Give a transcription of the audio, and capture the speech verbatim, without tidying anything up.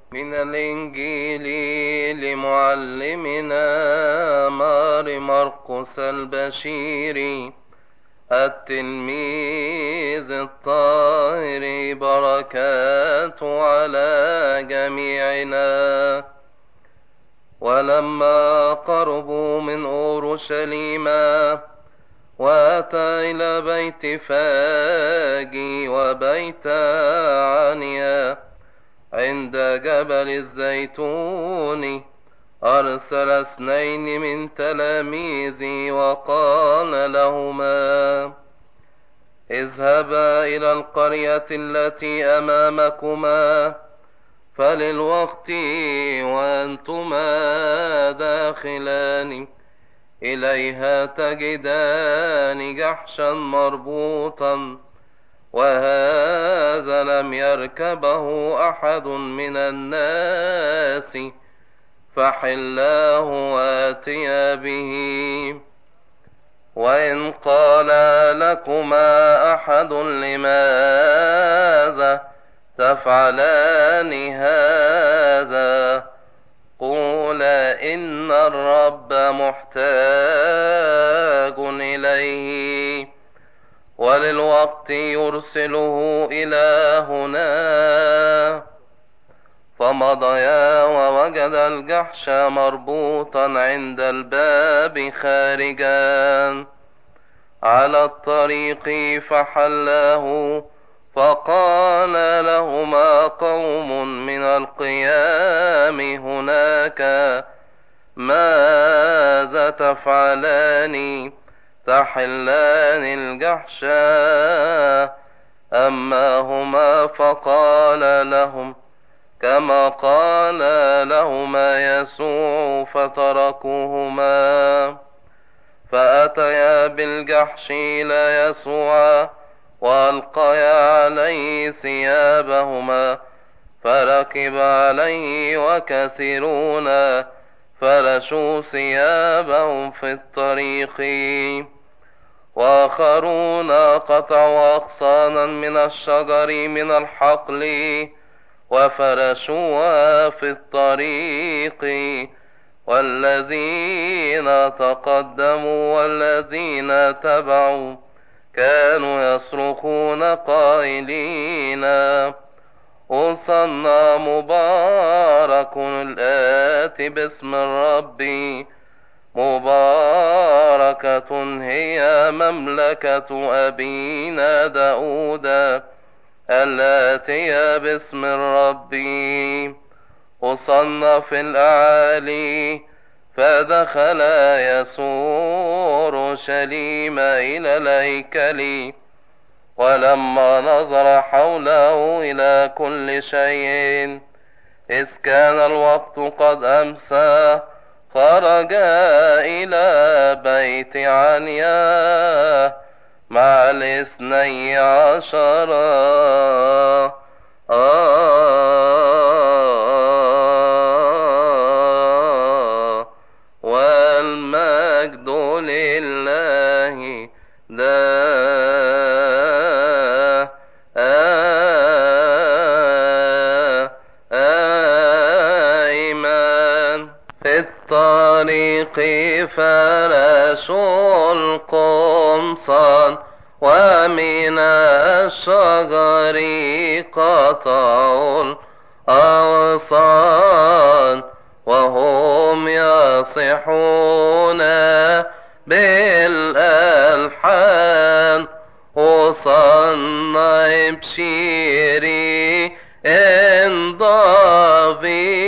من الإنجيل لمعلمنا مار مرقس البشير التلميذ الطاهر، بركات على جميعنا. ولما قربوا من أورشليم وأتى إلى بيت فاجي وبيت عنيا عند جبل الزيتون، أرسل اثنين من تلاميذه وقال لهما: اذهبا إلى القرية التي أمامكما، فللوقت وأنتما داخلان إليها تجدان جحشا مربوطا، وهذا لم يركبه أحد من الناس، فحلاه واتيا به. وإن قال لكما أحد: لماذا تفعلان هذا؟ قولا: إن الرب محتاج إليه، وللوقت يرسله إلى هنا. فمضيا ووجد الجحش مربوطا عند الباب خارجا على الطريق، فحلاه. فقال لهما قوم من القيام هناك: ماذا تفعلان؟ تحلان الجحش؟ أما هما فقال لهم كما قال لهما يسوع، فتركوهما. فأتيا بالجحش إلى يسوع وألقيا عليه ثيابهما، فركب عليه، وكثيرون فرشوا ثيابهم في الطريق. وآخرون قطعوا أغصانا من الشجر من الحقل وفرشوها في الطريق. والذين تقدموا والذين تبعوا كانوا يصرخون قائلين: أوصنا مبارك الآتي باسم الرب، مباركة هي مملكة أبينا داود الآتية باسم الرب. وصلنا في الأعالي. فدخل يسوع أورشليم إلى الهيكل، ولما نظر حوله إلى كل شيء، إذ كان الوقت قد أمسى، خرج إلى بيت عنيا مع الاثني عشر. آه والمجد لله دائما. في الطريق فرشوا القمصان، ومن الشجر قطعوا الأغصان، وهم يصيحون بالألحان: وصلنا بشيري إن ضابي